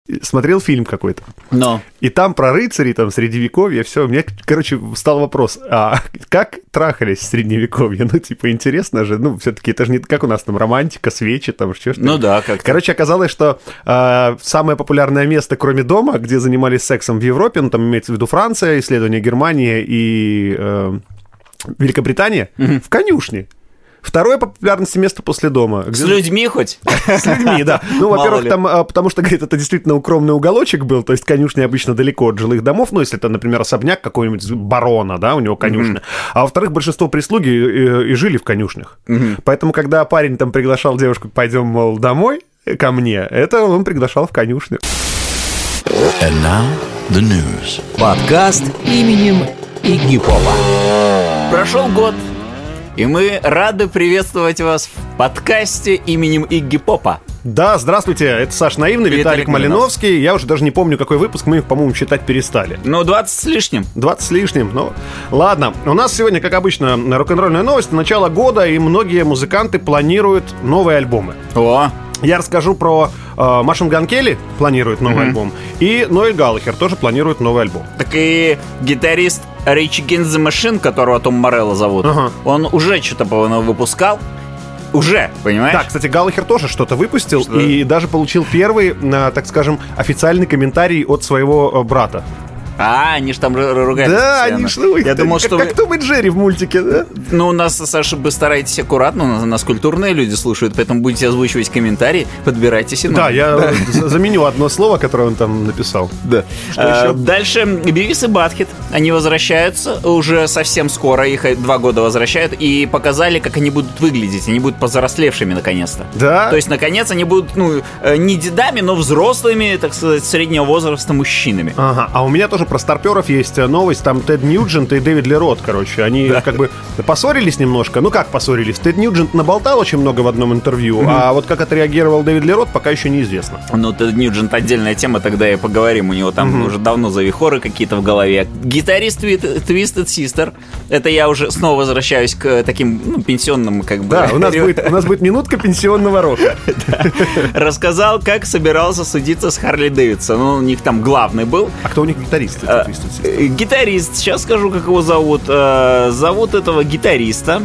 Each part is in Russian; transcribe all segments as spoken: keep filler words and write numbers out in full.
смотрел фильм какой-то. Но. И там про рыцарей, там, средневековье, все. У меня, короче, встал вопрос, а как трахались в средневековье? Ну, типа, интересно же. Ну, все-таки это же не как у нас там романтика, свечи, там, что-то. Ну да, как. Короче, оказалось, что э, самое популярное место, кроме дома, где занимались сексом в Европе, ну, там имеется в виду Франция, исследования Германии и э, Великобритания, угу. в конюшне. Второе по популярности место после дома. Где... С людьми хоть? С людьми, да. Ну, во-первых, там, потому что, говорит, это действительно укромный уголочек был, то есть конюшня обычно далеко от жилых домов, ну, если это, например, особняк какого-нибудь барона, да, у него конюшня. Mm-hmm. А во-вторых, большинство прислуги и, и жили в конюшнях. Mm-hmm. Поэтому, когда парень там приглашал девушку, пойдем, мол, домой ко мне, это он приглашал в конюшню. And now the news. Подкаст именем Игги Попа. Прошел год. И мы рады приветствовать вас в подкасте именем Игги Попа. Да, здравствуйте, это Саш Наивный, Виталик, Виталик Малиновский. Малиновский. Я уже даже не помню, какой выпуск, мы их, по-моему, считать перестали. Ну, двадцать с лишним. двадцать с лишним, ну, ладно. У нас сегодня, как обычно, рок-н-ролльная новость. Начало года, и многие музыканты планируют новые альбомы. О! Я расскажу про э, Machine Gun Kelly, планирует новый mm-hmm. альбом, и Ноэль Галлахер тоже планирует новый альбом. Так и гитарист Rage Against the Machine, которого Том Морелло зовут, uh-huh. он уже что-то, по-моему, выпускал. Уже, понимаешь? Да, кстати, Галлахер тоже что-то выпустил, что? И даже получил первый, э, так скажем, официальный комментарий от своего э, брата. А, они же там ругались. Да, они же, ну, я думал, как, что как вы... Том и Джерри в мультике, да? Ну, у нас, Саша, вы стараетесь аккуратно, у нас, нас культурные люди слушают, поэтому будете озвучивать комментарии, подбирайте синоним. Да, я да. заменю одно слово, которое он там написал. Да. Что а, еще? Дальше Бивис и Батхед, они возвращаются уже совсем скоро, их два года возвращают, и показали, как они будут выглядеть, они будут повзрослевшими наконец-то. Да? То есть, наконец, они будут, ну, не дедами, но взрослыми, так сказать, среднего возраста мужчинами. Ага, а у меня тоже про старперов есть новость, там Тед Ньюджент и Дэвид Ли Рот, короче, они да. как бы поссорились немножко. Ну как поссорились? Тед Ньюджент наболтал очень много в одном интервью, mm-hmm. а вот как отреагировал Дэвид Ли Рот, пока еще неизвестно. Ну, Тед Ньюджент отдельная тема, тогда и поговорим. У него там mm-hmm. уже давно завихоры какие-то в голове. Гитарист Twisted Sister, это я уже снова возвращаюсь к таким, ну, пенсионным, как бы. Да, у нас будет, у нас будет минутка пенсионного рока. Рассказал, как собирался судиться с Харли Дэвидсон. Ну, у них там главный был. А кто у них гитарист? Гитарист, сейчас скажу, как его зовут. Зовут этого гитариста.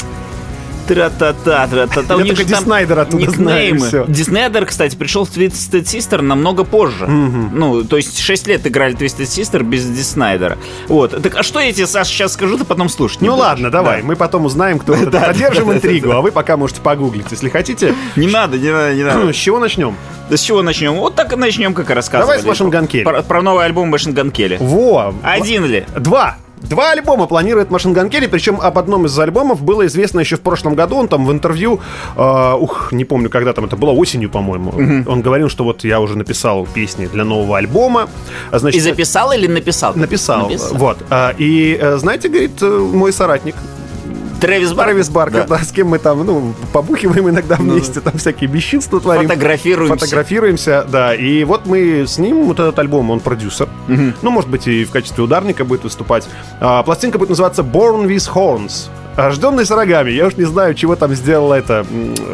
Тра-та-та, тра-та-та. Я только Ди Снайдер оттуда знаю, все. Ди Снайдер, кстати, пришел в Twisted Sister намного позже. Mm-hmm. Ну, то есть шесть лет играли Twisted Sister без Ди Снайдера. Вот. Так, а что я тебе, Саша, сейчас скажу, ты потом слушать не Ну будешь. Ладно, давай, да. мы потом узнаем, кто это. Поддержим интригу, а вы пока можете погуглить, если хотите. Не надо, не надо, не надо. С чего начнем? Да с чего начнем? Вот так и начнем, как и рассказывали. Давай с Machine Gun Kelly. Про, про новый альбом Machine Gun Kelly. Во! Один ли? Два! Два альбома планирует Machine Gun Kelly, причем об одном из альбомов было известно еще в прошлом году. Он там в интервью, э, ух, не помню, когда там, это было осенью, по-моему. Mm-hmm. Он говорил, что вот я уже написал песни для нового альбома. Значит, и записал или написал? Написал, написал. Вот. И, знаете, говорит, мой соратник Трэвис Баркер. Трэвис Баркер, да. да, с кем мы там, ну, побухиваем иногда вместе, ну, там всякие бесчинства творим. Фотографируемся. Фотографируемся, да. И вот мы с ним, вот этот альбом, он продюсер. Угу. Ну, может быть, и в качестве ударника будет выступать. А, пластинка будет называться Born with Horns. Рожденный с рогами. Я уж не знаю, чего там сделала это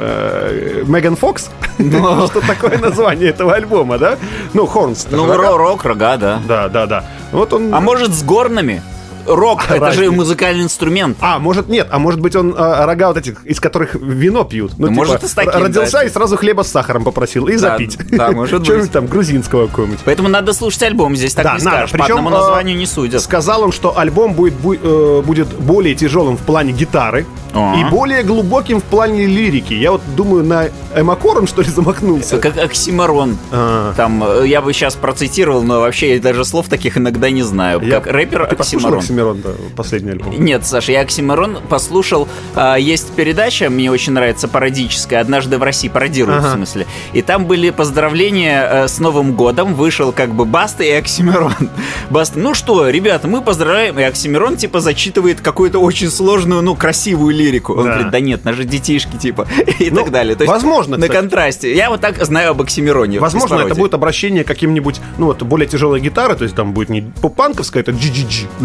э, Меган Фокс. Что такое название этого альбома, да? Ну, Horns. Ну, рок, рога, да. Да, да, да. Вот он. А может, с горнами? Рок, а, это разница. Же музыкальный инструмент. А, может, нет, а может быть он а, рога вот этих, из которых вино пьют. Ну, ну типа, может, и с таким, родился да. и сразу хлеба с сахаром попросил и да, запить. Да, может быть. Что-нибудь там грузинского какого-нибудь. Поэтому надо слушать альбом, здесь так да, не надо. скажешь. Причем, по одному названию не судят. Сказал он, что альбом будет, будет более тяжелым в плане гитары. И более глубоким в плане лирики. Я вот думаю, на Эмакором, что ли, замахнулся. Как оксиморон. А-а-а. Там, я бы сейчас процитировал, но вообще я даже слов таких иногда не знаю. Я... Как рэпер Ты оксиморон. Оксимирон, да, последний альбом? Нет, Саша, я оксиморон послушал. А, есть передача, мне очень нравится, пародическая, «Однажды в России», пародируют, ага. в смысле. И там были поздравления а, с Новым годом. Вышел как бы Баста и оксимирон. Баста, ну что, ребята, мы поздравляем. И оксимирон типа зачитывает какую-то очень сложную, ну, красивую лирику. Он да. говорит, да нет, наши детишки, типа, и ну, так далее. То есть, возможно, на кстати. контрасте. Я вот так знаю об оксимироне. Возможно, это будет обращение к каким-нибудь, ну, вот, более тяжелой гитары, то есть там будет не поп-панковская, это джи-джи-джи, да, да, да, да. а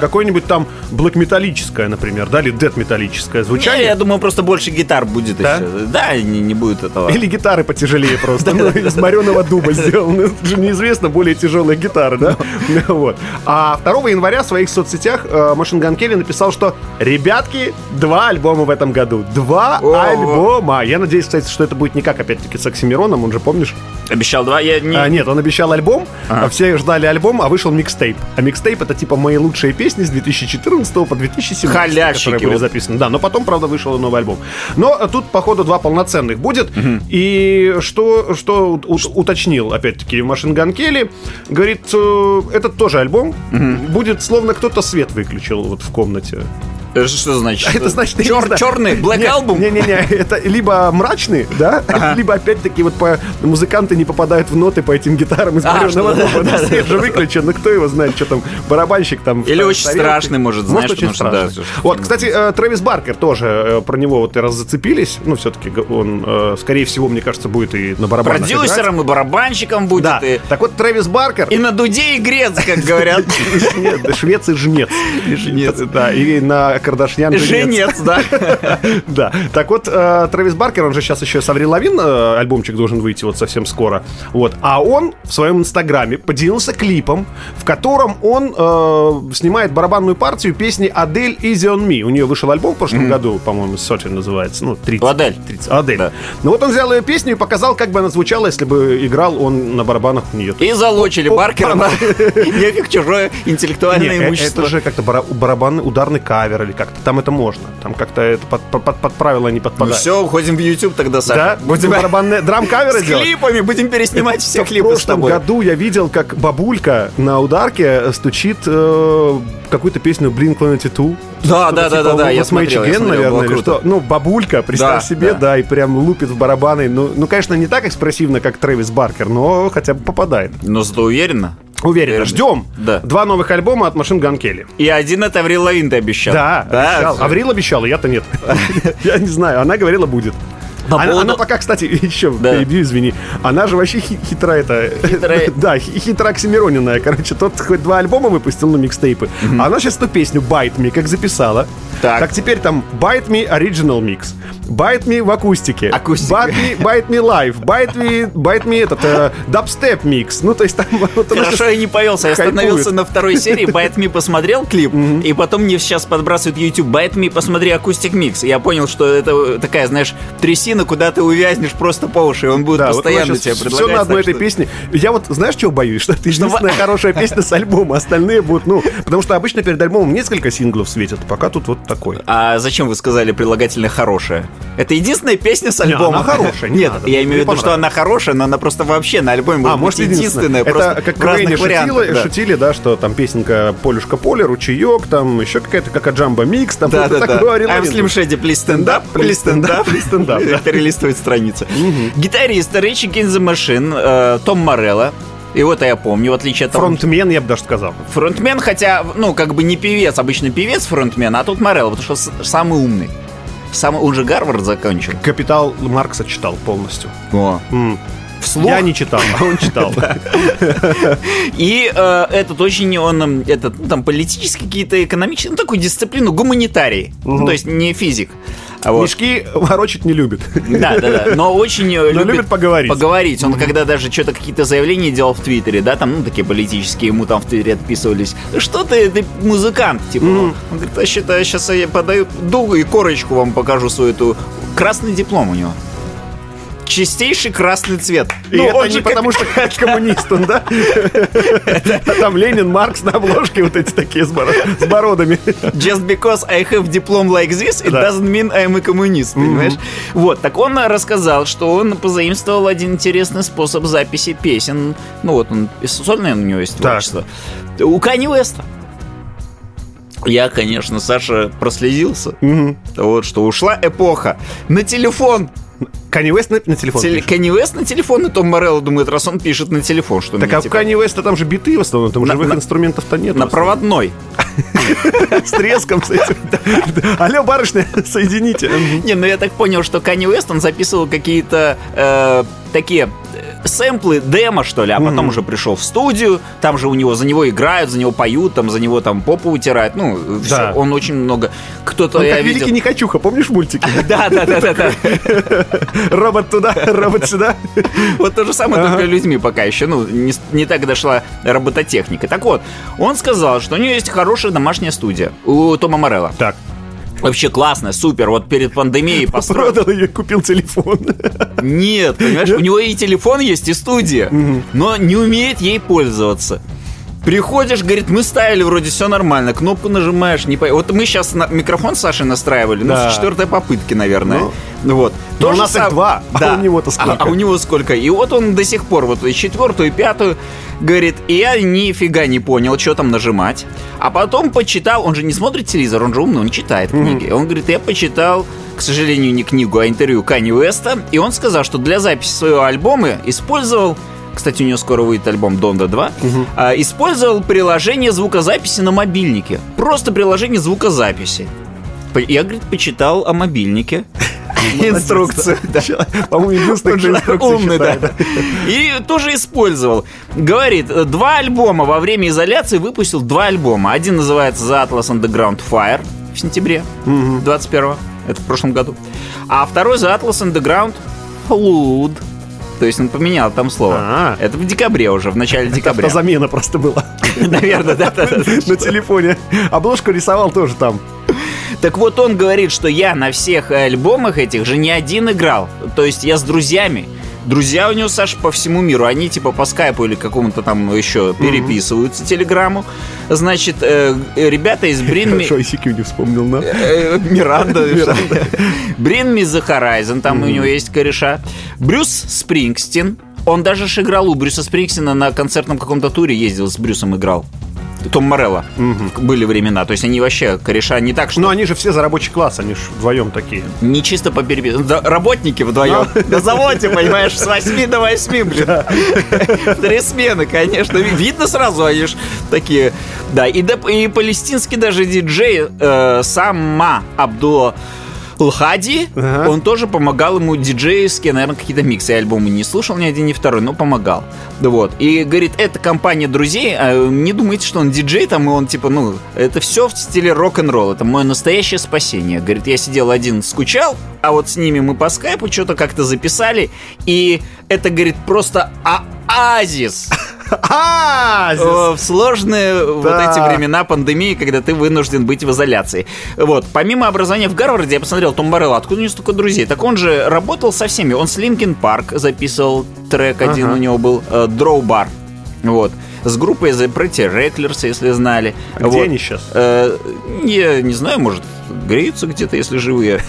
какое-нибудь там блэк-металлическое, например, да, или дэт-металлическое звучание. Не, я думаю, просто больше гитар будет да? еще. Да, не, не будет этого. Или гитары потяжелее просто, ну, из мореного дуба сделаны. Это же неизвестно, более тяжелые гитары, да? Вот. А второго января в своих соцсетях Machine Gun Kelly написал, что ребятки, два альбома в этом году. Два альбома. Я надеюсь, кстати, что это будет не как, опять-таки, с Оксимироном, он же, помнишь? Обещал два? Я не... а, нет, он обещал альбом, ага. а все ждали альбом, а вышел микстейп. А микстейп — это типа мои лучшие песни с две тысячи четырнадцатого по две тысячи семнадцатый, Халявщики, которые были записаны. Да, но потом, правда, вышел новый альбом. Но тут, походу, два полноценных будет. Угу. И что, что у, уточнил, опять-таки, Machine Gun Kelly, говорит, этот тоже альбом угу. будет, словно кто-то свет выключил вот в комнате. Что значит? Это значит, Чер- черный Black Album? Не-не-не, это либо мрачный, да, ага. либо опять-таки вот по музыканты не попадают в ноты по этим гитарам из мореного дуба. Да, свет же выключен, но кто его знает, что там барабанщик там. Или очень страшный, может, знаешь, очень страшный. Вот, кстати, Трэвис Баркер тоже, про него вот и раз зацепились, ну, все-таки он, скорее всего, мне кажется, будет и на барабанах играть. Продюсером и барабанщиком будет. Да, так вот, Трэвис Баркер... И на дуде и грец, как говорят. Нет, швец и жнец. И жнец. Да, и на Кардашьян женец, да. Да. Так вот, э, Трэвис Баркер, он же сейчас еще с Аврил Лавин э, альбомчик должен выйти вот совсем скоро. Вот. А он в своем инстаграме поделился клипом, в котором он э, снимает барабанную партию песни Адель «Easy on Me». У нее вышел альбом в прошлом mm-hmm. году, по-моему, сотен называется. Ну, тридцать. Адель. тридцать. Адель. Да. Ну вот он взял ее песню и показал, как бы она звучала, если бы играл он на барабанах у нее. И залочили Баркера на нефиг чужое интеллектуальное имущество. Это же как-то барабанный ударный кавер или как-то. Там это можно. Там как-то это под, под, под правила не подпадает. Ну все, уходим в YouTube тогда, Саша. Да? Будем барабанные драм-каверы делать? С клипами, будем переснимать все клипы с тобой. В прошлом году я видел, как бабулька на ударке стучит э, какую-то песню блинк сто девяносто два. Да, да, да, да, да, я смотрел, я смотрел, наверное, или что. Ну, бабулька, представь да, себе, да. да, и прям лупит в барабаны. Ну, ну, конечно, не так экспрессивно, как Трэвис Баркер, но хотя бы попадает. Но зато уверенно. Уверенно. Ждем. Да. Два новых альбома от Machine Gun Kelly. И один от Аврил Лавин ты обещал. Да, да обещал. Аврил обещала, я-то нет. Я не знаю, она говорила, будет. Она, поводу... она пока, кстати, еще да. перебью, извини. Она же вообще хи- хитра это. Хитрая. Да, хитра оксимироненная. Короче, тот хоть два альбома выпустил, ну, микстейпы. Mm-hmm. А она сейчас эту песню Bite Me как записала. Так. так теперь там Bite Me Original Mix, Bite Me в акустике, Акустика. Bite Me, Bite Me Live, Bite Me, Bite Me этот э, Dubstep Mix. Ну, то есть там... Вот хорошо, я не повелся. Я остановился на второй серии, Bite Me посмотрел клип, mm-hmm. и потом мне сейчас подбрасывают YouTube, Bite Me посмотри акустик микс. Я понял, что это такая, знаешь, трясина, куда ты увязнешь просто по уши, и он будет да, постоянно вот тебе предлагать. Все на одной этой что... песне. Я вот, знаешь, чего боюсь? Что это единственная хорошая песня с альбома, остальные будут, ну... Потому что обычно перед альбомом несколько синглов светят, пока тут вот такой. А зачем вы сказали прилагательное «хорошая»? Это единственная песня с альбома. Не, она хорошая. Нет, надо, я имею в виду, что она хорошая, но она просто вообще на альбоме а, может быть единственная. Просто это как в разных вариантах. Да. Шутили, да, что там песенка «Полюшка Поле», «Ручеек», там еще какая-то, как «Аджамба Микс», там да, да, да. I'm Slim Shady, please stand up, please stand up, please stand up. Перелистывает страницы. Гитарист Rage Against the Machine Том Морелло. Его-то я помню, в отличие от того... Фронтмен, я бы даже сказал. Фронтмен, хотя, ну, как бы не певец, обычно певец фронтмен, а тут Морелло, потому что самый умный. Самый, он же Гарвард закончил. «Капитал» Маркса читал полностью. О. М. Вслух? Я не читал, а он читал. И э, этот очень, он, этот, ну, там, политические какие-то, экономические, ну, такую дисциплину, гуманитарий. Ну, то есть не физик. А вот. Мешки ворочать не любит. Да, да, да. Но очень любит, любит поговорить. Поговорить. Он mm-hmm. когда даже что-то какие-то заявления делал в Твиттере, да, там, ну, такие политические, ему там в Твиттере отписывались. Что ты, ты музыкант, типа. Mm-hmm. Он говорит, а считаю, сейчас я подаю дугу и корочку вам покажу свою эту. Красный диплом у него. Чистейший красный цвет. И ну, это не же потому, что коммунист он, да? Там Ленин, Маркс на обложке вот эти такие с бородами. Just because I have diploma like this, it doesn't mean I'm a communist, понимаешь? Вот, так он рассказал, что он позаимствовал один интересный способ записи песен. Ну вот, он сольное у него есть творчество. У Канье Уэста. Я, конечно, Саша, прослезился. Вот, что ушла эпоха. На телефон. Канье Уэст на, на телефон Теле, Канье Уэст на телефон, и Том Морелло думает, раз он пишет на телефон, что... Так, а типа... у Канье Уэста там же биты в основном, там на, живых на, инструментов-то нет. На проводной. С треском, с этим. Алло, барышня, соедините. Не, ну я так понял, что Канье Уэст, он записывал какие-то такие... сэмплы, демо, что ли, а потом mm-hmm. уже пришел в студию, там же у него, за него играют, за него поют, там за него там попу утирают, ну, все, да. Он очень много, кто-то, он я как видел... Великий Никачуха, помнишь мультики? Да-да-да-да. Робот туда, робот сюда. Вот то же самое, только людьми пока еще, ну, не так дошла робототехника. Так вот, он сказал, что у него есть хорошая домашняя студия у Тома Морелло. Так. Вообще классно, супер, вот перед пандемией построил. Продал ее, купил телефон. Нет, понимаешь, у него и телефон есть, и студия, но не умеет ей пользоваться. Приходишь, говорит, мы ставили вроде все нормально, кнопку нажимаешь, не по... Вот мы сейчас на... микрофон с Сашей настраивали, да. Ну, с четвертой попытки, наверное. Ну, вот. У нас сам... их два, да. А у него-то сколько? А, а у него сколько? И вот он до сих пор, вот и четвертую, и пятую, говорит, и я нифига не понял, что там нажимать. А потом почитал, он же не смотрит телевизор, он же умный, он читает книги. Mm-hmm. Он говорит, я почитал, к сожалению, не книгу, а интервью Канье Уэста, и он сказал, что для записи своего альбома использовал... Кстати, у него скоро выйдет альбом Донда два. Угу. А, использовал приложение звукозаписи на мобильнике. Просто приложение звукозаписи. Я, говорит, почитал о мобильнике. Инструкцию. По-моему, единственное, кто инструкцию умный, да. И тоже использовал. Говорит, два альбома во время изоляции выпустил два альбома. Один называется The Atlas Underground Fire в сентябре двадцать первого. Это в прошлом году. А второй The Atlas Underground Flood. То есть он поменял там слово. А-а-а. Это в декабре уже, в начале декабря. Это замена просто была. Наверное, да. На телефоне. Обложку рисовал тоже там. Так вот, он говорит, что я на всех альбомах этих же не один играл. То есть я с друзьями. Друзья у него, Саша, по всему миру. Они типа по скайпу или какому-то там еще переписываются, mm-hmm. телеграмму. Значит, э, ребята из Bring Me... Хорошо, ай си кью не вспомнил, да? Миранда. Bring Me The Horizon, там у него есть кореша. Брюс Спрингстин. Он даже ж играл у Брюса Спрингстина на концертном каком-то туре, ездил с Брюсом, играл. Том Морелло. Угу. Были времена. То есть они вообще кореша не так, что... Но они же все за рабочий класс, они же вдвоем такие. Не чисто по переписке. Да, работники вдвоем. На заводе, понимаешь, с восьми до восьми, блин. Три смены, конечно. Видно сразу, они же такие. Да, и палестинский даже диджей Сама Абдулла Хади, ага. Он тоже помогал ему диджейски, наверное, какие-то миксы. Я альбомы не слушал ни один, ни второй, но помогал. Вот. И, говорит, это компания друзей, а не думайте, что он диджей там, и он типа, ну, это все в стиле рок-н-ролл. Это мое настоящее спасение. Говорит, я сидел один, скучал, а вот с ними мы по скайпу что-то как-то записали, и это, говорит, просто оазис. А, в сложные да. вот эти времена пандемии, когда ты вынужден быть в изоляции. Вот. Помимо образования в Гарварде, я посмотрел Том Морелло, откуда у него столько друзей. Так он же работал со всеми. Он с Линкин Парк записывал трек один, ага. у него был uh, Draw Bar. Вот. С группой The Pretty Reckless, если знали. А вот. Где они сейчас? Э, я не знаю, может, греются где-то, если живые.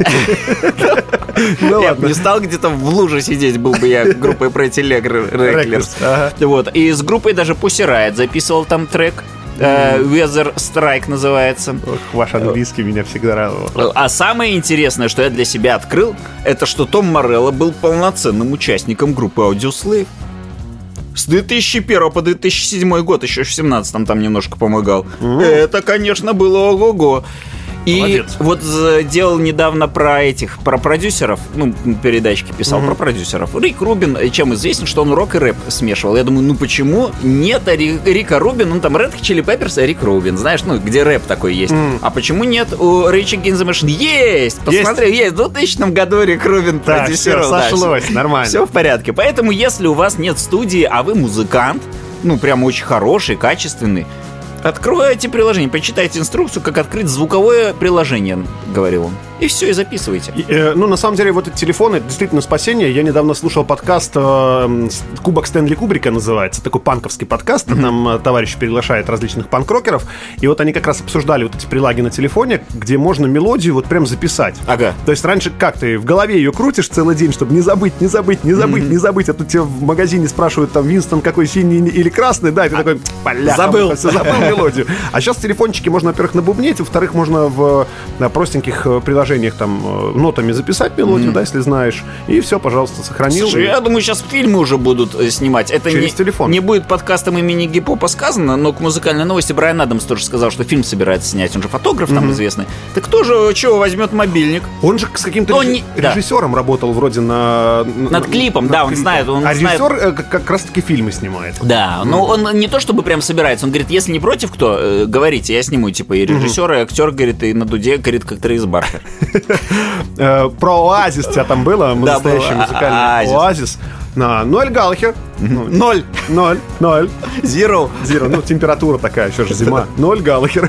Я бы не стал где-то в луже сидеть, был бы я группой Pretty Reckless. Вот. И с группой даже Pussy Riot записывал там трек. Weather Strike называется. Ох, ваш английский меня всегда радовал. А самое интересное, что я для себя открыл, это что Том Морелло был полноценным участником группы Audioslave. С две тысячи первого по две тысячи седьмой год, еще в семнадцатом там немножко помогал. Mm-hmm. Это, конечно, было ого-го. И молодец. Вот делал недавно про этих, про продюсеров, ну, передачки писал mm-hmm. про продюсеров. Рик Рубин, чем известен, что он рок и рэп смешивал. Я думаю, ну почему нет Рика Рубина, ну там Red Hot Chili Peppers и Рик Рубин, знаешь, ну где рэп такой есть. Mm. А почему нет у Rage Against the Machine? Есть! Посмотри, есть, есть. В двухтысячном году Рик Рубин так, продюсировал. Все, сошлось, да, нормально. Все в порядке. Поэтому, если у вас нет студии, а вы музыкант, ну прям очень хороший, качественный, откройте приложение, почитайте инструкцию, как открыть звуковое приложение, говорил он. И все, и записывайте. И, э, ну, на самом деле, вот эти телефоны, это действительно спасение. Я недавно слушал подкаст э, «Кубок Стэнли Кубрика» называется. Такой панковский подкаст. Mm-hmm. Там э, товарищ приглашает различных панк-рокеров. И вот они как раз обсуждали вот эти прилаги на телефоне, где можно мелодию вот прям записать. Ага. То есть раньше как ты в голове ее крутишь целый день, чтобы не забыть, не забыть, не забыть, mm-hmm. не забыть. А тут тебе в магазине спрашивают, там, Винстон какой, синий или красный. Да, и ты а, такой, бля, забыл. Все, забыл мелодию. А сейчас телефончики можно, во-первых, набубнить, во-вторых, можно в на простеньких приложениях приложениях там нотами записать мелодию, mm-hmm. да, если знаешь, и все, пожалуйста, сохранил. Слушай, я думаю, сейчас фильмы уже будут снимать. Это через не, телефон. Не будет подкастом имени Гипопа сказано, но к музыкальной новости Брайан Адамс тоже сказал, что фильм собирается снять. Он же фотограф mm-hmm. там известный. Так кто же чего возьмет мобильник? Он же с каким-то реж... не... режиссером да. работал вроде на... Над клипом, над да, клипом. он знает. Он а знает... режиссер как, как раз-таки фильмы снимает. Да, mm-hmm. но он не то чтобы прям собирается, он говорит, если не против кто, э, говорите, я сниму, типа, и режиссер, mm-hmm. и актер, говорит, и на дуде, говорит, как Трейс Баркер. Про Оазис у тебя там было, настоящий музыкальный Оазис. На Ноэль Галлахер. Ноль. Ноль. Ноль. Zero. Zero. Ну, температура такая, еще же зима. Ноэль Галлахер.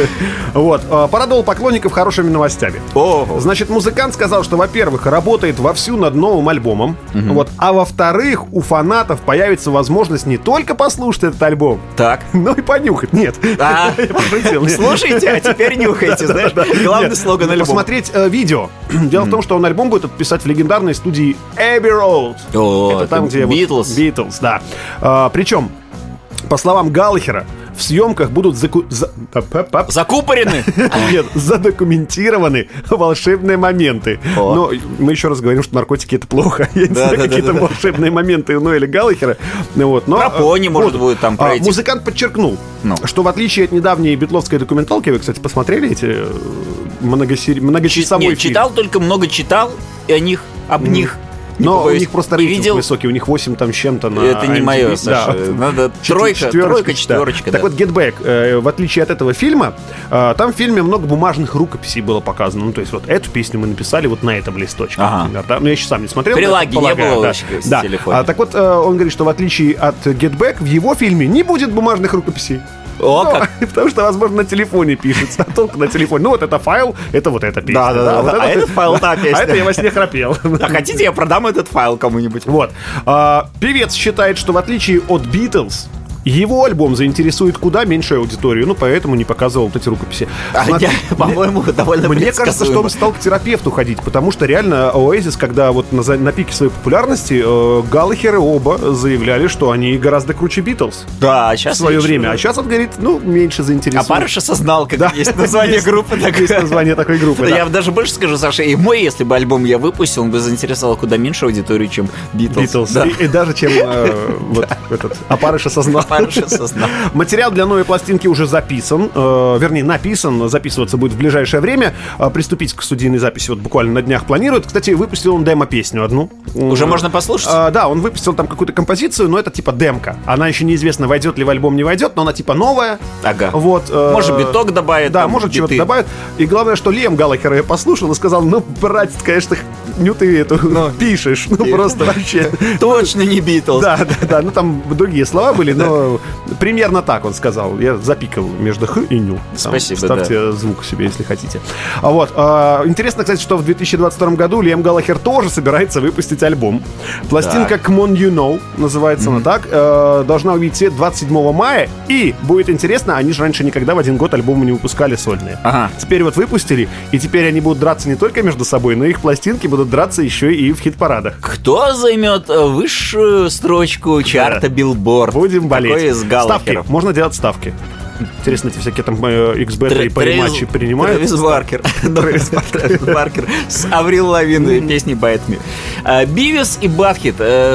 Вот. Порадовал поклонников хорошими новостями. Ого. Значит, музыкант сказал, что, во-первых, работает вовсю над новым альбомом. Угу. Вот. А во-вторых, у фанатов появится возможность не только послушать этот альбом, так, но и понюхать. Нет. А, слушайте, а теперь нюхайте, знаешь? Главный слоган альбома. Посмотреть видео. Дело в том, что он альбом будет писать в легендарной студии Abbey Road. Это там, где Beatles. Beatles, да. А, причем, по словам Галлахера, в съемках будут заку... за... закупорены? Нет, задокументированы волшебные моменты. О. Но мы еще раз говорим, что наркотики — это плохо. Я не да, знаю, да, какие-то да, волшебные моменты у Ноэля Галлахера. Вот, но, про пони, может, вот, будет там пройти. Музыкант подчеркнул, ну. что в отличие от недавней битловской документалки, вы, кстати, посмотрели эти многосери... многочасовой Нет, фильм? Читал, только много читал, и о них, об mm. них. Не но побоюсь. У них просто рейтинг видел... высокий, у них восемь там с чем-то на это не мое, Саша. Да. Надо тройка, тройка, четверочка. Да. Так вот, Get Back, э, в отличие от этого фильма, э, там в фильме много бумажных рукописей было показано. Ну, то есть вот эту песню мы написали вот на этом листочке. Ага. Например, да? Ну, я еще сам не смотрел. Прилаги не было да. в да. телефоне. А, так вот, э, он говорит, что в отличие от Get Back, в его фильме не будет бумажных рукописей. О, ну, как? Потому что, возможно, на телефоне пишется, а толку на телефоне. Ну, вот это файл, это вот эта песня. Да, да, да. Вот а это, этот файл та песня. А это я во сне храпел. А хотите, я продам этот файл кому-нибудь? Вот. А, певец считает, что в отличие от Beatles, его альбом заинтересует куда меньшую аудиторию, ну, поэтому не показывал вот эти рукописи. А я, по-моему, довольно Мне кажется, что он стал к терапевту ходить, потому что реально Oasis, когда вот на, на пике своей популярности, э, Галлахеры оба заявляли, что они гораздо круче Битлз. Да, сейчас в свое время. А сейчас он говорит, ну, меньше заинтересует. А Парыш осознал, как да. есть название группы. Есть название такой группы, Я даже больше скажу, Саша, и мой, если бы альбом я выпустил, он бы заинтересовал куда меньше аудитории, чем Битлз. И даже чем вот этот. А Парыш осознал. Парыш осознал. Материал для новой пластинки уже записан, э, вернее, написан, записываться будет в ближайшее время. Э, приступить к студийной записи вот буквально на днях планируют. Кстати, выпустил он демо-песню одну. Уже э, можно послушать? Э, да, он выпустил там какую-то композицию, но это типа демка. Она еще неизвестно, войдет ли в альбом, не войдет, но она типа новая. Ага. Вот, э, может, биток добавит. Да, может, биты. Чего-то добавит. И главное, что Лиам Галлахер я послушал и сказал, ну, братец, конечно, ню ты эту но. пишешь. Ну, просто вообще. Точно не Битлз. Да, да, да. Ну, там другие слова были, но примерно так он сказал. Я запикал между х и ню. Там, спасибо, ставьте да. звук себе, если хотите. А вот. А, интересно, кстати, что в две тысячи двадцать втором году Лиам Галлахер тоже собирается выпустить альбом. Пластинка Come On You Know называется mm-hmm. она так. А, должна увидеть свет двадцать седьмого мая. И будет интересно, они же раньше никогда в один год альбомы не выпускали сольные. Ага. Теперь вот выпустили, и теперь они будут драться не только между собой, но их пластинки будут драться еще и в хит-парадах. Кто займет высшую строчку чарта Билборд? Будем болеть. Ставки. Можно делать ставки. Интересно, эти всякие там икс-беты и пари-матчи принимают? Трэвис Баркер. Трэвис Баркер с Аврил Лавиной песней «Bite Me». Бивис и Батхед.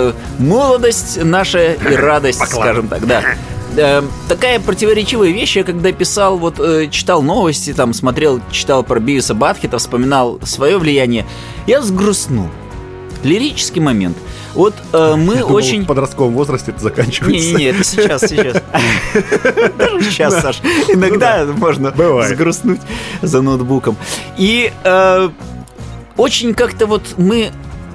Молодость наша и радость, скажем так, да. Э, такая противоречивая вещь. Я когда писал, вот э, читал новости, там смотрел, читал про Бивиса Батхеда, вспоминал свое влияние, я взгрустнул. Лирический момент. Вот э, мы я очень... думал, в подростковом возрасте это заканчивается. Не-не-не, это сейчас, сейчас. Даже сейчас, Саш. Иногда можно взгрустнуть за ноутбуком. И очень как-то вот мы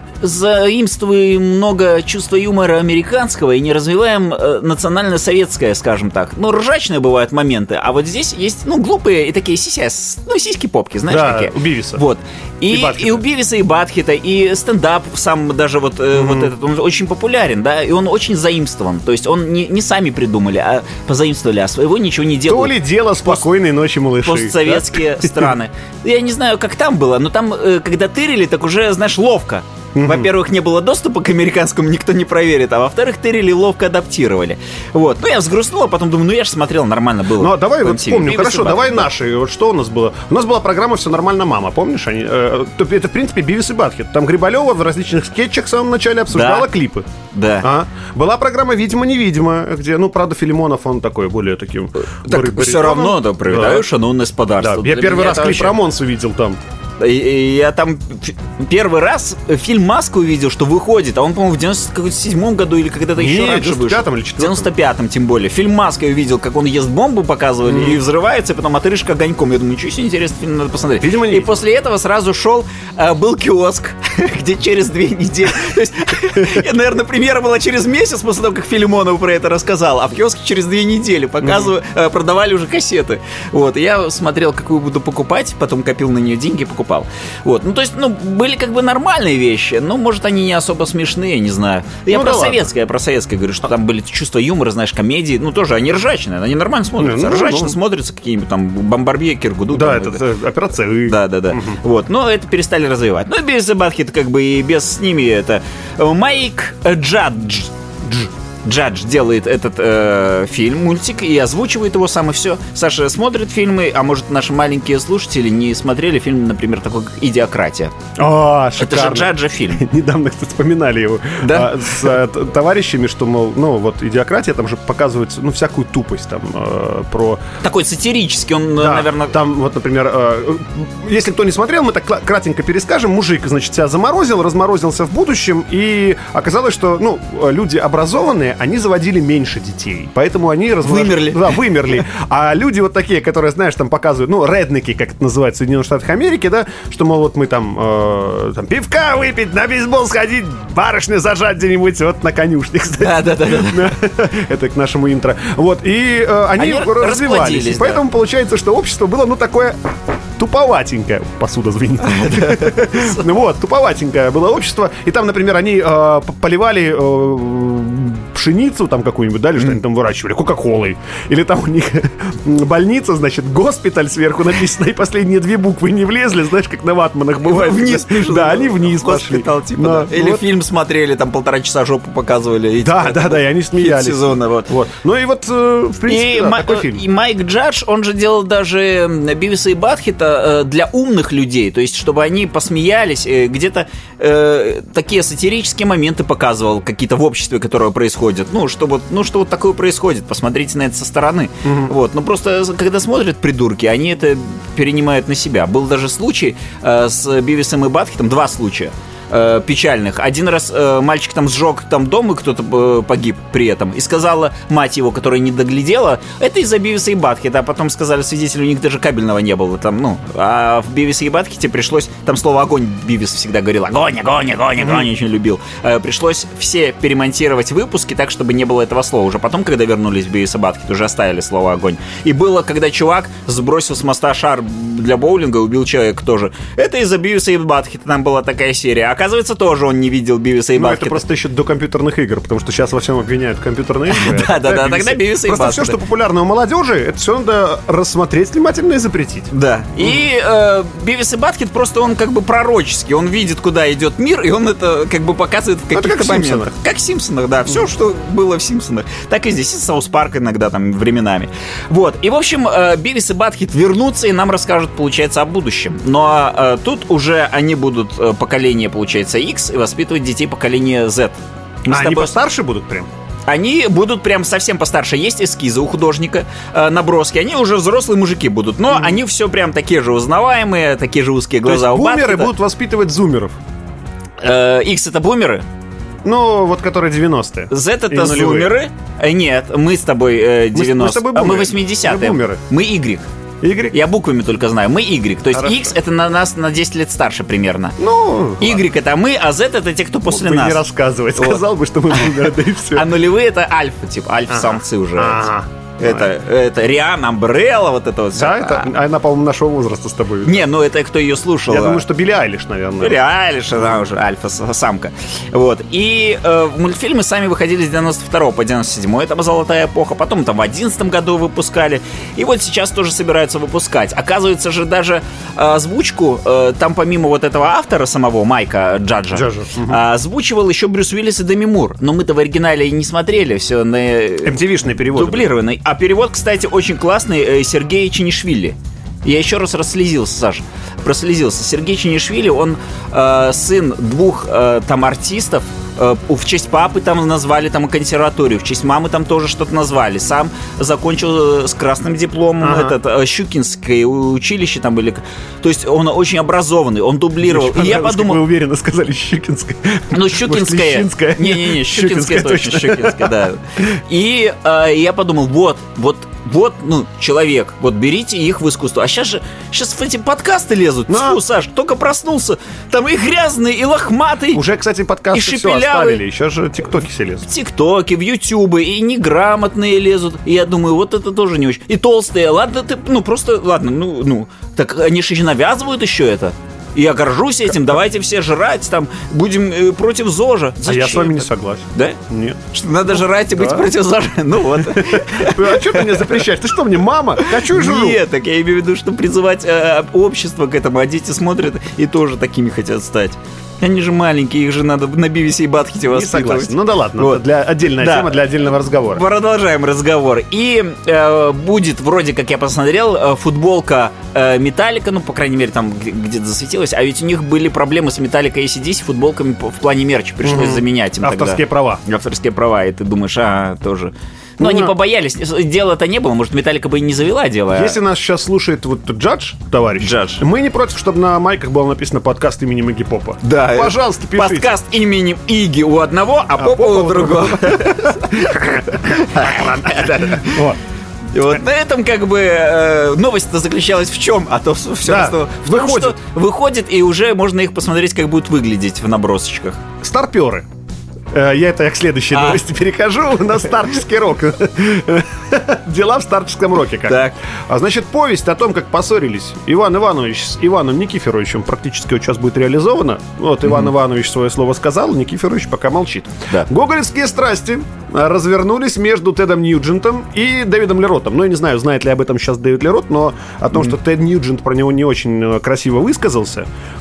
заимствуем много чувства юмора американского и не развиваем э, национально-советское, скажем так. Ну, ржачные бывают моменты, а вот здесь есть, ну, глупые и такие сися, ну, сиськи-попки, знаешь, да, такие. у Бивиса. Вот. И, и, и у Бивиса, и Батхеда, и стендап сам даже вот, э, mm-hmm. вот этот, он очень популярен, да, и он очень заимствован. То есть он не, не сами придумали, а позаимствовали, а своего ничего не делают. То ли дело спокойной Пост, ночи, малыши. Постсоветские да? страны. Я не знаю, как там было, но там, э, когда тырили, так уже, знаешь, ловко. Во-первых, не было доступа к американскому, никто не проверит, а во-вторых, Терри ловко адаптировали. Вот. Ну, я взгрустнул, а потом думаю, ну, я же смотрел, нормально было. Ну, а давай вот вспомню. Хорошо, давай наши. Вот что у нас было? У нас была программа «Все нормально, мама». Помнишь? Они, э, это, в принципе, Бивис и Батхед. Там Грибалева в различных скетчах в самом начале обсуждала да. клипы. Да. А? Была программа «Видимо-невидимо», где, ну, правда, Филимонов, он такой более таким... Так все равно, да, проявляешь, да. он исподарство. Да. Я первый раз клип вообще... Рамонс увидел там. Я там первый раз фильм «Маска» увидел, что выходит, а он, по-моему, в девяносто седьмом году или когда-то еще Нет, раньше вышел. В девяносто пятом или четвёртом. В девяносто пятом, тем более. Фильм «Маска» я увидел, как он ест бомбу, показывали, mm-hmm. и взрывается, и потом отрыжка огоньком. Я думаю, ничего себе, интересный фильм, надо посмотреть. Видимо, и после этого сразу шел, был киоск, где через две недели... То есть, наверное, премьера была через месяц после того, как Филимонов про это рассказал, а в киоске через две недели показывали, продавали уже кассеты. Вот, я смотрел, какую буду покупать, потом копил на нее деньги, покупал. Вот. Ну, то есть, ну, были как бы нормальные вещи, но, может, они не особо смешные, не знаю. Я ну, про да советское, ладно. я про советское говорю, что там были чувства юмора, знаешь, комедии, ну, тоже они ржачные, они нормально смотрятся. Не, ну, ржачно ну, смотрятся какие-нибудь там Бомбарбье, Киргуду. Да, там, это, это операция. Да, да, да. Угу. Вот, но это перестали развивать. Ну, и без Батхед, как бы, и без с ними это Майк Джадж. Джадж делает этот э, фильм, мультик, и озвучивает его сам, и все. Саша смотрит фильмы, а может, наши маленькие слушатели не смотрели фильм, например, такой, как «Идиократия». О, шикарно. Это же Джаджа фильм. Недавно, кстати, вспоминали его. Да? А, с а, товарищами, что, мол, ну, вот «Идиократия», там же показывается, ну, всякую тупость там э, про... Такой сатирический, он, да, наверное... Там, вот, например, э, если кто не смотрел, мы так кратенько перескажем. Мужик, значит, себя заморозил, разморозился в будущем, и оказалось, что, ну, люди образованные, они заводили меньше детей, поэтому они размнож... вымерли. Да, вымерли. А люди вот такие, которые, знаешь, там показывают, ну, реднеки, как это называется в Соединенных Штатах Америки, да, что, мол, вот мы там, э, там пивка выпить, на бейсбол сходить, барышню зажать где-нибудь вот на конюшне, кстати. Да, да, да. Это к нашему интро. Вот, и э, они, они развивались. И поэтому да. получается, что общество было, ну, такое... туповатенькое. Посуда звенит. Вот, туповатенькое было общество. И там, например, они э, поливали э, пшеницу там какую-нибудь, да, или что они там выращивали, кока-колой. Или там у них больница, значит, госпиталь сверху написано, и последние две буквы не влезли, знаешь, как на ватманах бывает. Вниз пишут. Да, они вниз пошли. Типа, да. Или вот. Фильм смотрели, там полтора часа жопу показывали. И, да, типа, да, да, и они смеялись. Сезона, вот. Вот. Ну и вот, э, в принципе, и, да, ма- такой фильм. И Майк Джадж, он же делал даже Бивиса и Батхеда для умных людей, то есть, чтобы они посмеялись, где-то э, такие сатирические моменты показывал, какие-то в обществе, которое происходит. Ну, что вот, ну, что вот такое происходит, посмотрите на это со стороны. Угу. Вот. Но просто, когда смотрят придурки, они это перенимают на себя. Был даже случай э, с Бивисом и Батхедом, два случая. Э, печальных. Один раз э, мальчик там сжег там дом, и кто-то э, погиб при этом. И сказала мать его, которая не доглядела, это из-за Бивиса и Батхеда. А потом сказали свидетели, у них даже кабельного не было. Там, ну, а в Бивисе и Батхеде пришлось... Там слово «огонь» Бивис всегда говорил. Огонь, огонь, огонь, огонь, mm-hmm. очень любил. Э, пришлось все перемонтировать выпуски так, чтобы не было этого слова. Уже потом, когда вернулись в Бивис и Батхед, уже оставили слово «огонь». И было, когда чувак сбросил с моста шар для боулинга, убил человека тоже. Это из-за Бивиса и Батхеда. Там была такая серия. Оказывается, тоже он не видел Бивиса и Батхеда. Ну, это просто еще до компьютерных игр, потому что сейчас во всем обвиняют компьютерные игры. Да-да-да, тогда Бивиса и Батхеда. Просто все, что популярно у молодежи, это все надо рассмотреть внимательно и запретить. Да. И Бивис и Батхед просто он как бы пророческий. Он видит, куда идет мир, и он это как бы показывает в каких-то моментах. Как в Симпсонах, да. Все, что было в Симпсонах. Так и здесь. И Саус Парк иногда там временами. Вот. И, в общем, Бивис и Батхед вернутся и нам расскажут, получается, о будущем. Но тут уже они будут поколение, получается, X и воспитывать детей поколения Z. Мы а они тобой... постарше будут прям? Они будут прям совсем постарше. Есть эскизы у художника, э, наброски. Они уже взрослые мужики будут. Но mm-hmm. они все прям такие же узнаваемые, такие же узкие глаза. То есть бумеры будут воспитывать зумеров? Э, X это бумеры? Ну, вот которые девяностые. Z это зумеры? Э, нет, мы с тобой э, девяностые. Мы, мы, с тобой бумеры. А мы восьмидесятые. Мы бумеры. Мы Y. Y? Я буквами только знаю. Мы Y. То есть Хорошо. X это на нас на десять лет старше примерно. Ну, Y ладно. Это мы, а Z это те, кто после Мог нас. бы не рассказывать. Сказал вот. бы, что мы бумеры, да и все. А нулевые это альфа, типа альфа-самцы ага. уже. Ага. Это, это Риана Амбрелла, вот это вот. Да, это, она, по-моему, нашего возраста с тобой. Не, ну это кто ее слушал. Я думаю, что Билли Айлиш, наверное. Билли Айлиш, она уже альфа-самка. Вот. И э, мультфильмы сами выходили с девяносто второго по девяносто седьмой, это была золотая эпоха. Потом там в одиннадцатом году выпускали. И вот сейчас тоже собираются выпускать. Оказывается же, даже э, озвучку, э, там помимо вот этого автора самого, Майка Джаджа, Джаджа. Угу. э, озвучивал еще Брюс Уиллис и Деми Мур. Но мы-то в оригинале и не смотрели, все на... эм ти ви-шный перевод. Дублированный. А перевод, кстати, очень классный, Сергей Чинишвили. Я еще раз расслезился, Саш, прослезился. Сергей Чинишвили, он э, сын двух э, там артистов. Э, в честь папы там назвали там консерваторию, в честь мамы там тоже что-то назвали. Сам закончил с красным дипломом ага. этот э, Щукинское училище там были. То есть он очень образованный, он дублировал. И я подумал... Вы уверенно сказали Щукинское. Ну, Щукинское. Не-не-не, Щукинское точно, Щукинское, да. И э, я подумал, вот, вот, вот, ну, человек, вот берите их в искусство. А сейчас же, сейчас в эти подкасты лезут. Но... Фу, Саш, только проснулся, там и грязный, и лохматый. Уже, кстати, подкасты и все оставили. Еще же тиктоки все лезут. В тиктоки, в ютубы, и неграмотные лезут. И я думаю, вот это тоже не очень. И толстые, ладно, ты, ну, просто, ладно, ну, ну, так они же навязывают еще это. И я горжусь этим, давайте все жрать, там, будем э, против ЗОЖа. Зачем? А я с вами не согласен. Да? Нет. Что надо жрать и быть да. против ЗОЖа? Ну вот. А что ты мне запрещаешь? Ты что, мне мама? Хочу жру. Нет, так я имею в виду, что призывать э, общество к этому, а дети смотрят и тоже такими хотят стать. Они же маленькие, их же надо на би би си и Батхите воспитывать. Ну да ладно, вот. Для отдельная да. тема для отдельного разговора. Продолжаем разговор. И э, будет, вроде как я посмотрел, футболка э, Металлика, ну, по крайней мере, там где-то засветилась, а ведь у них были проблемы с Металлика и эй си ди си футболками в плане мерча, пришлось mm-hmm. заменять им Авторские тогда. права. Авторские права, и ты думаешь, а, тоже... Но ну, они на... побоялись. Дела-то не было. Может, Металлика бы и не завела дело. Если нас сейчас слушает вот Джадж, товарищ, Джадж. Мы не против, чтобы на майках было написано подкаст именем Игги Попа. Да. Пожалуйста, пишите. Подкаст именем Игги у одного, а, а Попа у другого. И вот на этом как бы э, новость-то заключалась в чем? А то все да, просто в том, выходит. что выходит, и уже можно их посмотреть, как будут выглядеть в набросочках. Старперы. Я это я к следующей а. новости перехожу на старческий рок. Дела в старческом роке как. Так. А значит, повесть о том, как поссорились Иван Иванович с Иваном Никифоровичем, практически вот сейчас будет реализована. Вот Иван mm-hmm. Иванович свое слово сказал, Никифорович пока молчит. Да. Гоголевские страсти развернулись между Тедом Ньюджентом и Дэвидом Леротом. Ну, я не знаю, знает ли об этом сейчас Дэвид Лерот, но о том, mm-hmm. что Тед Ньюджент про него не очень красиво высказался,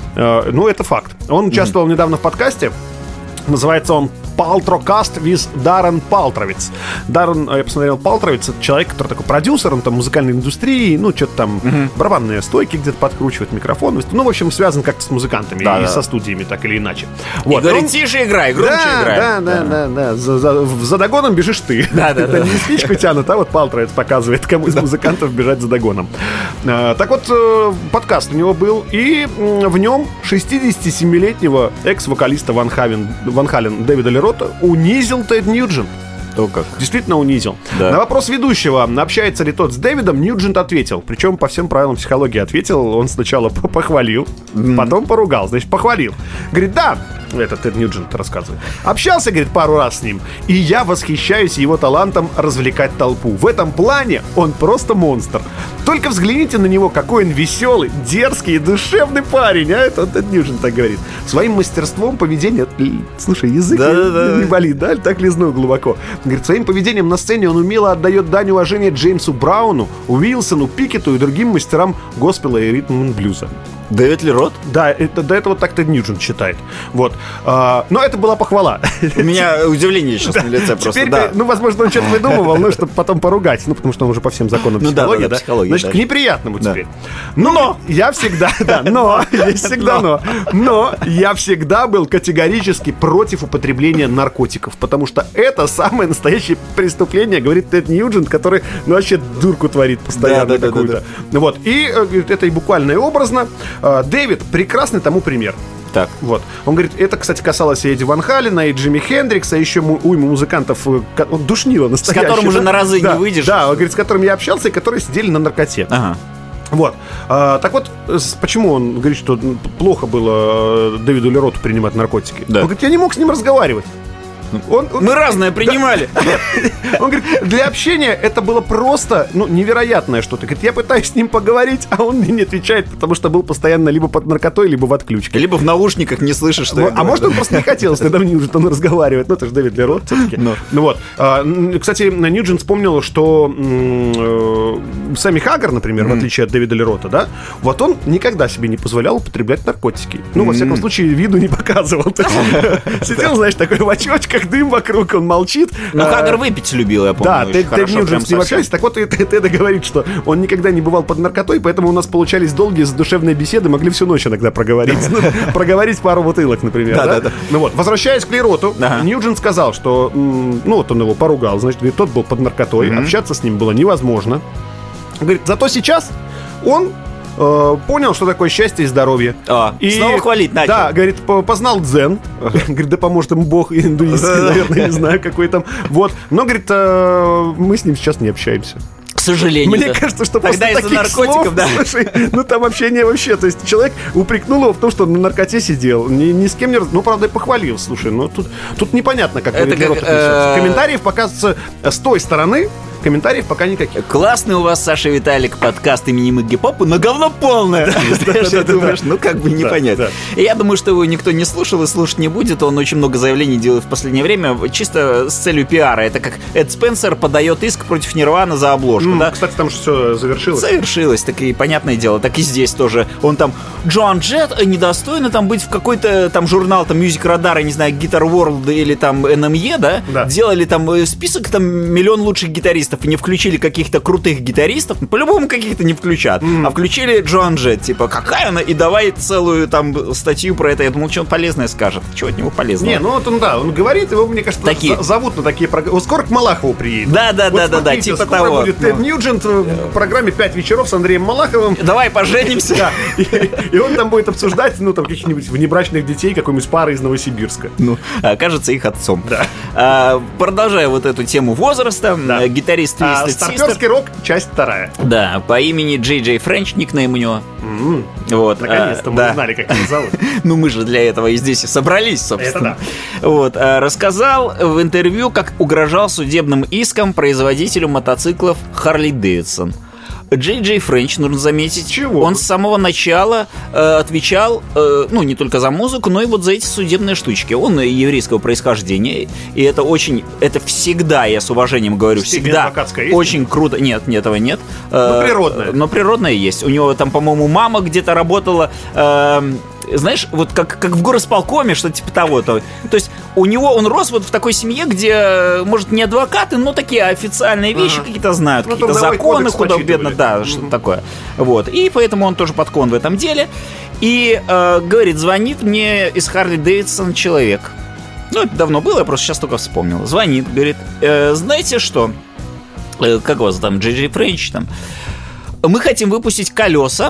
ну, это факт. Он участвовал mm-hmm. недавно в подкасте. Называется он «Палтрокаст with Даррен Палтровиц». Даррен, я посмотрел, Палтровиц — это человек, который такой продюсер, он там музыкальной индустрии, ну, что-то там uh-huh. барабанные стойки где-то подкручивает, микрофон. Ну, в общем, связан как-то с музыкантами да, и да. со студиями, так или иначе. Вот. И говорит, он... тише играй, громче да, играй. Да, да, да, да. За, за, за догоном бежишь ты. Да, да, это не спичку тянут, а вот Палтровиц показывает, кому из музыкантов бежать за догоном. Так вот, подкаст у него был, и в нем шестидесятисемилетнего экс-вокалиста Ван Хален, Ван Хален Дэвида Лерота унизил Тед Ньюджент. То как? Действительно унизил. Да. На вопрос ведущего, общается ли тот с Дэвидом, Ньюджент ответил. Причем по всем правилам психологии ответил. Он сначала похвалил, mm. потом поругал. Значит, похвалил. Говорит, да, это Тед Ньюджент рассказывает. Общался, говорит, пару раз с ним. И я восхищаюсь его талантом развлекать толпу. В этом плане он просто монстр. Только взгляните на него, какой он веселый, дерзкий и душевный парень. А это Тед Ньюджент так говорит. Своим мастерством поведения... Слушай, язык да, не, да, да. не болит, да? Так лизнул глубоко. Говорит, своим поведением на сцене он умело отдает дань уважения Джеймсу Брауну, Уилсону, Пикету и другим мастерам госпела и ритм-н-блюза. Дэвид Лерот? Да, это, до этого так Тед Ньюджент считает. Вот. А, но это была похвала. У меня удивление сейчас на лице просто. Теперь, да. Ну, возможно, он что-то выдумывал, ну, чтобы потом поругать. Ну, потому что он уже по всем законам ну, психологии. Да, да, да, психология, Значит, да. к неприятному да. теперь. Но, но я всегда, да, но, есть всегда но. Но я всегда был категорически против употребления наркотиков, потому что это самое настоящее преступление, говорит Тед Ньюджент, который, ну, вообще дурку творит постоянно да, да, какую-то. Да, да, да. Вот. И это и буквально и образно. Дэвид прекрасный тому пример. Так. Вот. Он говорит, это, кстати, касалось и Эдди Ван Халена, и Джимми Хендрикса, еще уйму музыкантов, он душнило настоящий. С которым да? уже на разы да, не выйдешь. Да, он говорит, с которым я общался, и которые сидели на наркоте. Ага. Вот. А, так вот, почему он говорит, что плохо было Дэвиду Лероту принимать наркотики? Да. Он говорит, я не мог с ним разговаривать. Он, он, Мы разное принимали. Да. Он говорит, для общения это было просто, ну, невероятное что-то. Говорит, я пытаюсь с ним поговорить, а он мне не отвечает, потому что был постоянно либо под наркотой, либо в отключке. Либо в наушниках не слышишь, что ну, я А говорю. может, он просто не хотел с Эдом Ньюджентом разговаривать. Ну, это же Дэвид Ли Рот все-таки. Ну. Ну вот. А, кстати, Ньюджент вспомнил, что м- э, Сэмми Хаггар, например, mm-hmm. в отличие от Дэвида Ли Рота, да, вот он никогда себе не позволял употреблять наркотики. Ну, во всяком случае, виду не показывал. Сидел, знаешь, такой в очочках, дым вокруг, он молчит. Ну, Хаггар выпить любил, я помню. Да, Тэд Ньюджент с ним общались. Так вот, Тэд говорит, что он никогда не бывал под наркотой, поэтому у нас получались долгие задушевные беседы, могли всю ночь иногда проговорить. Проговорить пару бутылок, например. Да, да, да. Ну вот, возвращаясь к Ли Роту, Ньюджент сказал, что, ну, вот он его поругал, значит, тот был под наркотой, общаться с ним было невозможно. Говорит, зато сейчас он э, понял, что такое счастье и здоровье. А, и, снова хвалить начал. Да, говорит, познал дзен. Говорит, да поможет ему бог индуистский, наверное, не знаю, какой там. Вот. Но, говорит, э, мы с ним сейчас не общаемся. К сожалению. Мне да. кажется, что Тогда после из-за таких наркотиков, слов, да. слушай, ну там общение вообще, то есть человек упрекнул его в том, что он на наркоте сидел, ни, ни с кем не раз, ну правда и похвалил, слушай, ну тут, тут непонятно, как это как, э... комментариев показывается с той стороны. Комментариев пока никаких. Классный у вас, Саша Виталик, подкаст именем Игги Попа, но говно полное. Ты думаешь, ну как бы непонятно. И я думаю, что его никто не слушал и слушать не будет. Он очень много заявлений делает в последнее время, чисто с целью пиара. Это как Эд Спенсер подает иск против Нирваны за обложку. Кстати, там же все завершилось. Завершилось, так и понятное дело. Так и здесь тоже. Он там, Джоан Джетт, недостойно там быть в какой-то там журнал, там Music Radar, я не знаю, Guitar World или там эн эм и, да? Делали там список, там миллион лучших гитаристов. И не включили каких-то крутых гитаристов, по-любому каких-то не включат, mm. а включили Джоан Джетт, типа, какая она, и давай целую там статью про это. Я думал, что он полезное скажет. Чего от него полезного? Не, ну вот он, да, он говорит, его, мне кажется, такие... зовут на такие программы. Скоро к Малахову приедет. Да, да, вот да, да, да, типа скоро того. Будет Тэд Ньюджент в программе «Пять вечеров» с Андреем Малаховым. Давай поженимся. Да. И, и он там будет обсуждать, ну, там, каких-нибудь внебрачных детей какой-нибудь пары из Новосибирска. Ну, окажется их отцом. Да. А, продолжая вот эту тему возраста, да. Гитарист Твистед Систер. Старперский рок, часть вторая. Да, по имени Джей Джей Френч, никнейм у него. Mm-hmm. Вот. Наконец-то а, мы да. узнали, как его зовут. Ну, мы же для этого и здесь и собрались, собственно. Это да. Вот. А, рассказал в интервью, как угрожал судебным иском производителю мотоциклов Харли Дэвидсон. Джей Джей Френч, нужно заметить, Чего? Он с самого начала э, отвечал, э, ну, не только за музыку, но и вот за эти судебные штучки. Он еврейского происхождения, и это очень, это всегда, я с уважением говорю, всегда очень круто. Нет, нет, этого нет. Но природное. Но природное есть. У него там, по-моему, мама где-то работала... Э, знаешь, вот как, как в горосполкоме, что-то типа того-то. То есть у него, он рос вот в такой семье, где, может, не адвокаты, но такие официальные вещи ага. какие-то знают, ну, какие-то законы, куда бедно, да, mm-hmm. что-то такое. Вот. И поэтому он тоже подкон в этом деле. И э, говорит, звонит мне из Харли Дэвидсон человек. Ну, это давно было, я просто сейчас только вспомнил. Звонит, говорит, э, знаете что? Э, как у вас там, Джей Джей Френч там? Мы хотим выпустить колеса.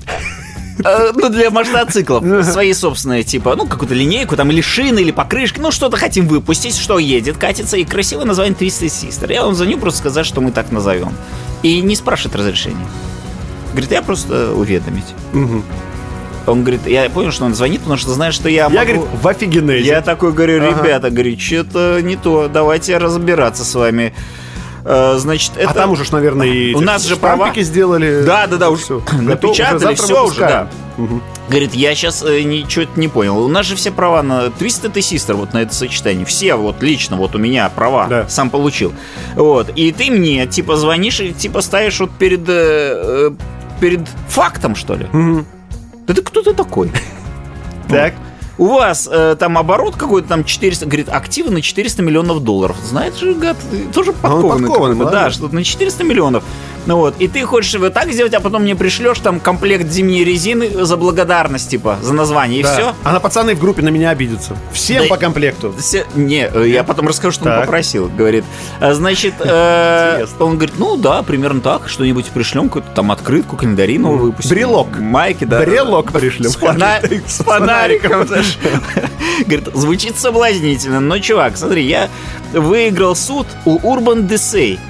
Ну, для мотоциклов. Свои собственные, типа, ну, какую-то линейку, там, или шины, или покрышки. Ну, что-то хотим выпустить, что едет, катится. И красивое название Twisted Sister. Я вам звоню просто сказать, что мы так назовем. И не спрашивает разрешения. Говорит, я просто уведомить. Угу. Он говорит, я понял, что он звонит, потому что знает, что я могу... Я, говорит, в офигенезе. Я такой говорю, ребята, ага. говорю, что-то не то, давайте разбираться с вами. Значит, это... А там уже, наверное, и у нас же права сделали. Да, да, да, уже все. напечатали, уже все уже, да. Угу. Говорит, я сейчас э, ничего не понял. У нас же все права на Twisted Sister, вот на это сочетание. Все, вот лично, вот у меня права, да. Сам получил. Вот. И ты мне, типа, звонишь и, типа, ставишь вот перед, э, перед фактом, что ли? Угу. Да ты кто ты такой? Так. У вас э, там оборот какой-то там четыреста, говорит, активы на четыреста миллионов долларов. Знаешь же, гад, тоже подкованный. подкованный да, что-то на четыреста миллионов. Ну вот, и ты хочешь вот так сделать, а потом мне пришлешь там комплект зимней резины за благодарность, типа, за название, да. и все. А на пацаны в группе на меня обидятся. Всем да, по комплекту. Все, не, я потом расскажу, что так. Он попросил. Говорит, значит, э, он говорит, ну да, примерно так, что-нибудь пришлем, какую-то там открытку, календари новый выпустим. Брелок. Майки, да. Брелок пришлем. С, фона... с фонариком. Говорит, звучит соблазнительно, но, чувак, смотри, я выиграл суд у Urban Decay.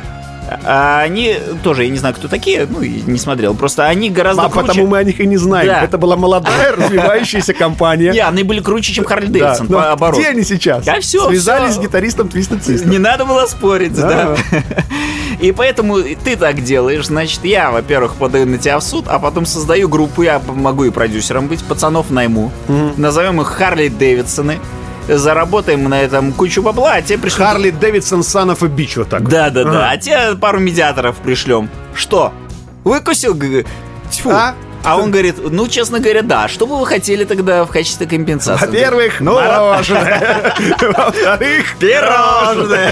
А они тоже, я не знаю, кто такие, ну, и не смотрел. Просто они гораздо а круче. потому мы о них и не знаем. Да. Это была молодая, развивающаяся компания. Не, они были круче, чем Харли Дэвидсон, Да, пооборот. где они сейчас? Да все, Связались все. с гитаристом Твистед Систер. Не надо было спорить, да. Да. И поэтому ты так делаешь. Значит, я, во-первых, подаю на тебя в суд, а потом создаю группу. Я могу и продюсером быть, пацанов найму. Назовем их Харли Дэвидсоны. Заработаем на этом кучу бабла, а тебе пришлем... Харли Дэвидсон, Son of a Bitch, вот так. Да, да, да. Ага. А тебе пару медиаторов пришлем. Что? Выкусил? г- Тьфу. А? А он говорит, ну, честно говоря, да. Что бы вы хотели тогда в качестве компенсации? Во-первых, мороженое. Во-вторых, пирожное.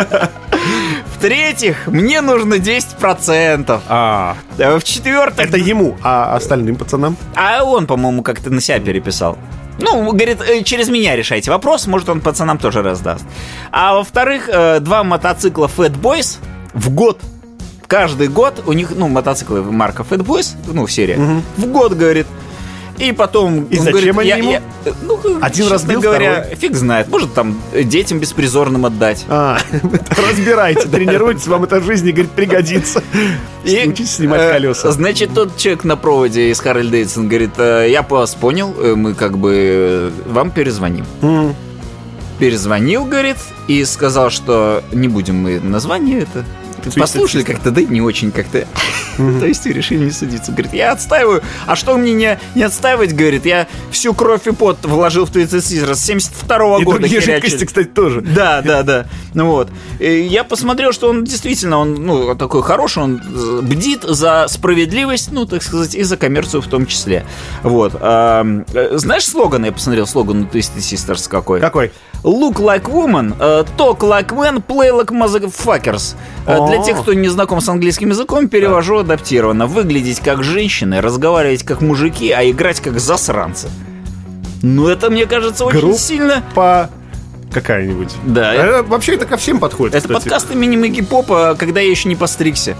В-третьих, мне нужно десять процентов. А, А В-четвертых... это ему, а остальным пацанам? А он, по-моему, как-то на себя переписал. Ну, говорит, э, через меня решайте вопрос, может, он пацанам тоже раздаст. А во-вторых, э, два мотоцикла Fat Boys в год. Каждый год у них, ну, мотоциклы марка Fat Boys, ну, серия, угу. в год, говорит. И потом... И он зачем говорит, они я, ему? я, ну, Один честно разбил, говоря, второй. фиг знает. Может, там, детям беспризорным отдать. А, разбирайте, тренируйтесь, вам это в жизни, говорит, пригодится. И, Учитесь снимать э, колеса. Значит, тот человек на проводе из Харли Дэвидсон говорит, э, я вас понял, э, мы как бы э, вам перезвоним. М. Перезвонил, говорит, и сказал, что не будем мы название это. Послушали как-то, да и не очень как-то. То есть и решили не судиться. Говорит, я отстаиваю. А что мне не, не отстаивать, говорит, я всю кровь и пот вложил в Твистед Систер с семьдесят второго И года. другие херячили. жидкости, кстати, тоже. Да, да, да. Ну вот. И я посмотрел, что он действительно, он, ну, такой хороший, он бдит за справедливость, ну, так сказать, и за коммерцию в том числе. Вот. А, знаешь слоган? Я посмотрел слоган у Twisted Sisters какой. Какой? Look like woman, uh, talk like men, play like motherfuckers. Uh, для тех, кто не знаком с английским языком, перевожу адаптированно. Выглядеть как женщины, разговаривать как мужики, а играть как засранцы. Ну, это, мне кажется, очень Группа сильно... По какая-нибудь. Да. Э, Вообще это ко всем подходит, Это кстати. подкаст имени Игги Попа, когда я еще не постригся.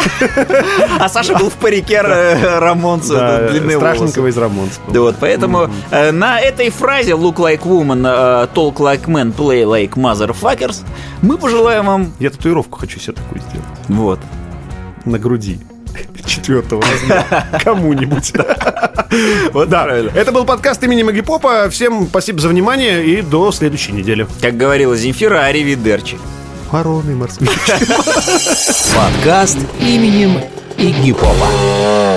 А Саша был в парике э, Рамонса, Да, длинные страшненького волосы. из Рамонс. Да, вот, поэтому э, на этой фразе look like woman, э, talk like men, play like motherfuckers мы пожелаем вам... Я татуировку хочу себе такую сделать. Вот. На груди. Четвертого размера. Кому-нибудь. Вот, да. Это был подкаст имени Игги Попа. Всем спасибо за внимание и до следующей недели. Как говорила Земфира, аривидерчи. Вороны морские. Подкаст именем Игги Попа.